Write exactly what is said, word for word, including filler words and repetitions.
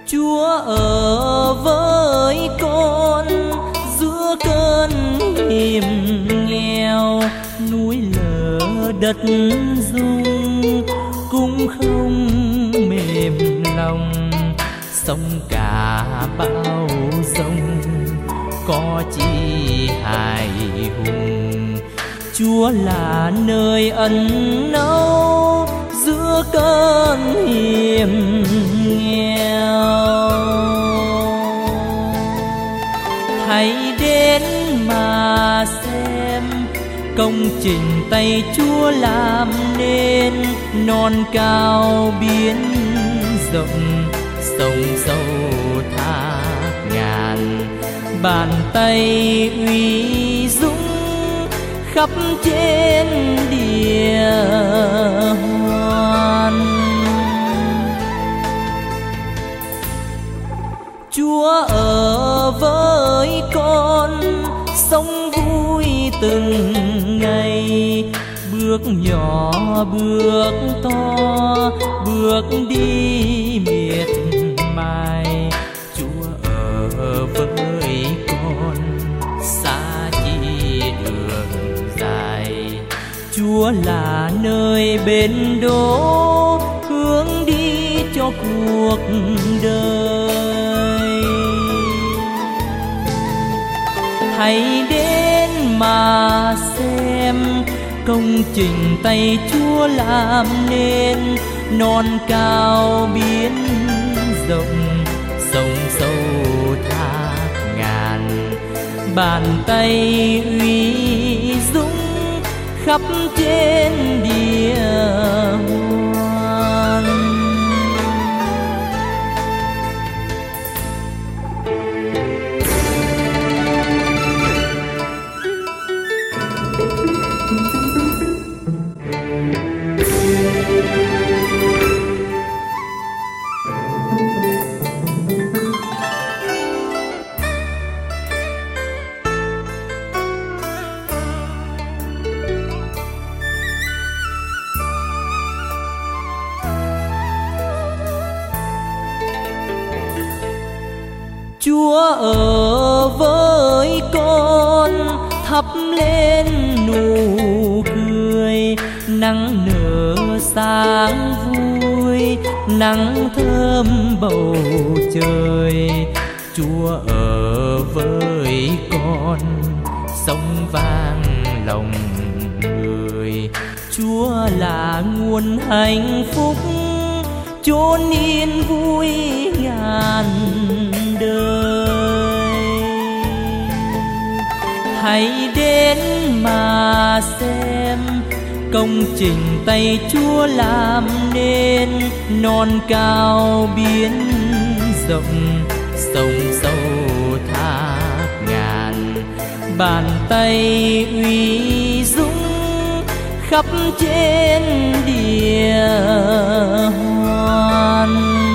Chúa ở với con giữa cơn hiểm nghèo, núi lở đất rung cũng không mềm lòng. Sông cả bão giông có chi hài hùng, Chúa là nơi ẩn náu giữa cơn hiểm nghèo. Hãy đến mà xem công trình tay Chúa làm nên, non cao biển rộng, sông sâu thác ngàn. Bàn tay uy dũng khắp trên địa hoàn. Chúa ở với con sống vui từng ngày, bước nhỏ bước to bước đi miệt mài. Chúa ở với con xa chi đường dài, Chúa là nơi bến đỗ hướng đi cho cuộc đời. Hãy đến mà xem công trình tay Chúa làm nên, non cao biển rộng, sông sâu thác ngàn. Bàn tay uy dũng khắp trên địa hoàn. Chúa ở với con thắp lên nụ cười, nắng nở sáng vui, nắng thơm bầu trời. Chúa ở với con sông vang lòng người, Chúa là nguồn hạnh phúc chốn yên vui ngàn đời. Hãy đến mà xem công trình tay Chúa làm nên, non cao biển rộng, sông sâu thác ngàn. Bàn tay uy dũng khắp trên địa hoàn.